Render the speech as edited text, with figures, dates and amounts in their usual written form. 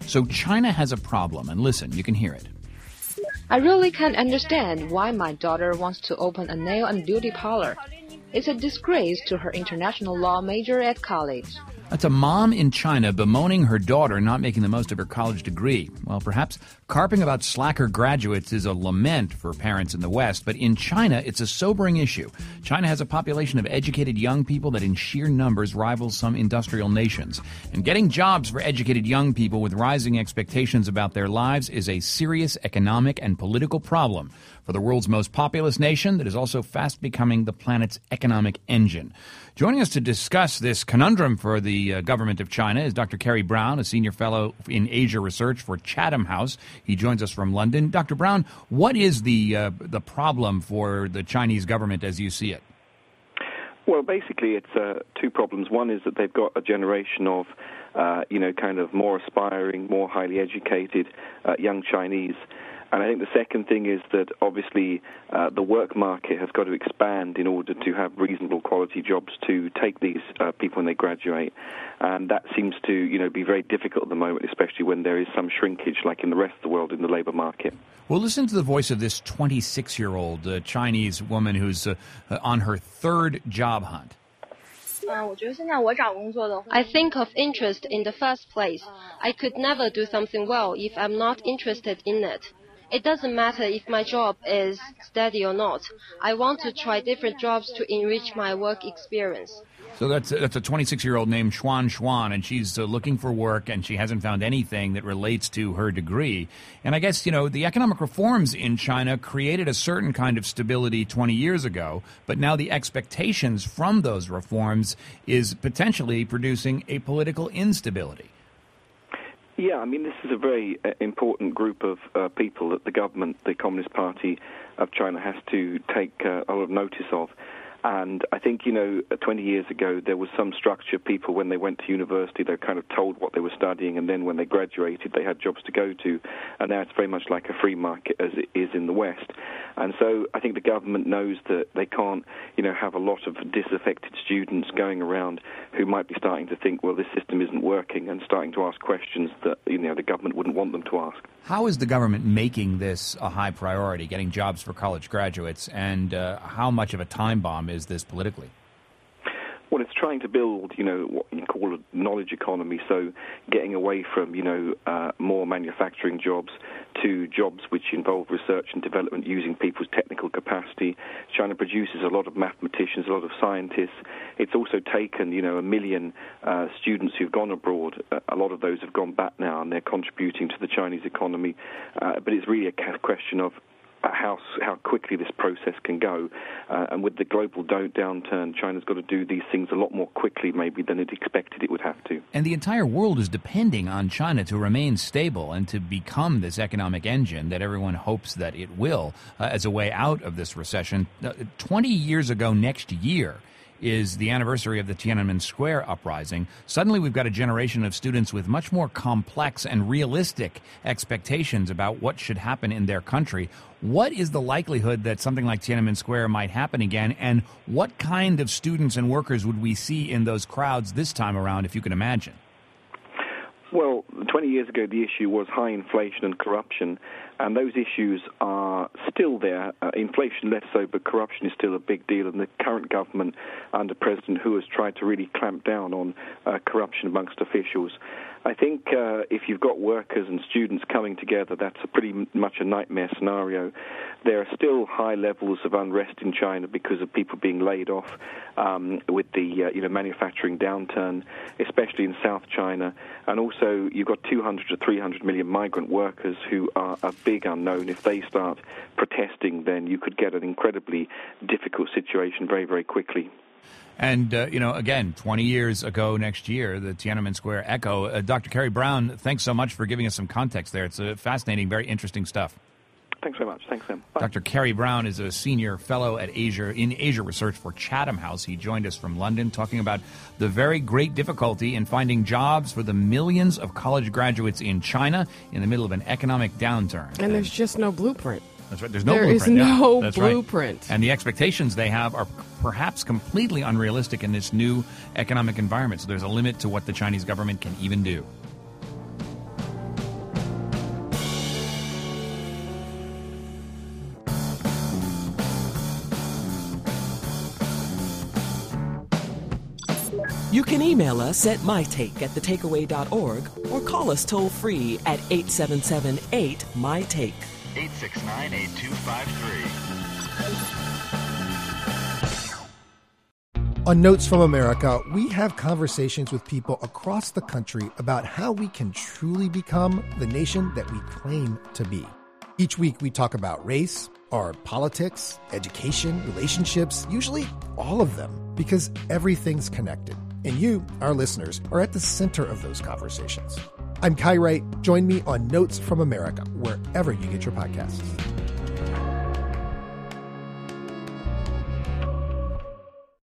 So China has a problem, and listen, you can hear it. I really can't understand why my daughter wants to open a nail and beauty parlor. It's a disgrace to her international law major at college. That's a mom in China bemoaning her daughter not making the most of her college degree. Well, perhaps carping about slacker graduates is a lament for parents in the West, but in China, it's a sobering issue. China has a population of educated young people that in sheer numbers rivals some industrial nations. And getting jobs for educated young people with rising expectations about their lives is a serious economic and political problem for the world's most populous nation that is also fast becoming the planet's economic engine. Joining us to discuss this conundrum for the government of China is Dr. Kerry Brown, a senior fellow in Asia research for Chatham House. He joins us from London. Dr. Brown, what is the problem for the Chinese government as you see it? Well, basically, it's two problems. One is that they've got a generation of, kind of more aspiring, more highly educated young Chinese. And I think the second thing is that obviously the work market has got to expand in order to have reasonable quality jobs to take these people when they graduate. And that seems to, be very difficult at the moment, especially when there is some shrinkage like in the rest of the world in the labor market. Well, listen to the voice of this 26-year-old Chinese woman who's on her third job hunt. I think of interest in the first place. I could never do something well if I'm not interested in it. It doesn't matter if my job is steady or not. I want to try different jobs to enrich my work experience. So that's a 26-year-old named Xuan, and she's looking for work, and she hasn't found anything that relates to her degree. And I guess, the economic reforms in China created a certain kind of stability 20 years ago, but now the expectations from those reforms is potentially producing a political instability. Yeah, this is a very important group of people that the government, the Communist Party of China, has to take a lot of notice of. And I think, 20 years ago, there was some structure. People, when they went to university, they were kind of told what they were studying, and then when they graduated, they had jobs to go to. And now it's very much like a free market as it is in the West. And so I think the government knows that they can't, have a lot of disaffected students going around who might be starting to think, well, this system isn't working, and starting to ask questions that, the government wouldn't want them to ask. How is the government making this a high priority, getting jobs for college graduates, and how much of a time bomb is this politically? Well, it's trying to build, what you call a knowledge economy, so getting away from, more manufacturing jobs to jobs which involve research and development using people's technical capacity. China produces a lot of mathematicians, a lot of scientists. It's also taken, 1 million students who've gone abroad. A lot of those have gone back now, and they're contributing to the Chinese economy. But it's really a question of how quickly this process can go. And with the global downturn, China's got to do these things a lot more quickly maybe than it expected it would have to. And the entire world is depending on China to remain stable and to become this economic engine that everyone hopes that it will as a way out of this recession. 20 years ago next year is the anniversary of the Tiananmen Square uprising. Suddenly we've got a generation of students with much more complex and realistic expectations about what should happen in their country. What is the likelihood that something like Tiananmen Square might happen again, and what kind of students and workers would we see in those crowds this time around, if you can imagine? Well, 20 years ago, the issue was high inflation and corruption, and those issues are still there. Inflation less so, but corruption is still a big deal, and the current government under President Hu has tried to really clamp down on corruption amongst officials. I think if you've got workers and students coming together, that's pretty much a nightmare scenario. There are still high levels of unrest in China because of people being laid off with the manufacturing downturn, especially in South China. And also you've got 200 to 300 million migrant workers who are a big unknown. If they start protesting, then you could get an incredibly difficult situation very, very quickly. And, again, 20 years ago next year, the Tiananmen Square echo. Dr. Kerry Brown, thanks so much for giving us some context there. It's fascinating, very interesting stuff. Thanks very much. Thanks, Sam. Bye. Dr. Kerry Brown is a senior fellow at in Asia Research for Chatham House. He joined us from London talking about the very great difficulty in finding jobs for the millions of college graduates in China in the middle of an economic downturn. And there's just no blueprint. That's right. There's no blueprint. There is no That's blueprint. Right. And the expectations they have are perhaps completely unrealistic in this new economic environment. So there's a limit to what the Chinese government can even do. You can email us at mytake@thetakeaway.org or call us toll-free at 877-8-MY-TAKE. 869-8253. On Notes from America, we have conversations with people across the country about how we can truly become the nation that we claim to be. Each week we talk about race, or politics, education, relationships, usually all of them, because everything's connected. And you, our listeners, are at the center of those conversations. I'm Kai Wright. Join me on Notes from America, wherever you get your podcasts.